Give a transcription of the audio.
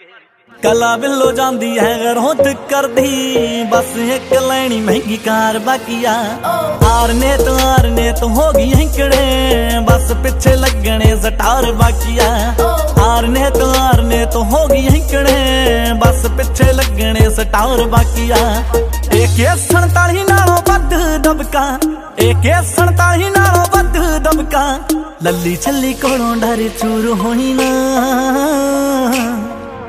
कला बिलो जांदी है घरों तक कर दी, बस एक लैनी महंगी कार बाकिया। आरने तो होगी हिंकड़े, बस पिछे लगने सटार बाकिया। आरने तो होगी हिंकड़े, बस पिछे लगने सटार बाकिया। AK-47 नालों वध दबका, AK-47 नालों वध दबका। लल्ली छल्ली कोलों डर चूर होनी ना।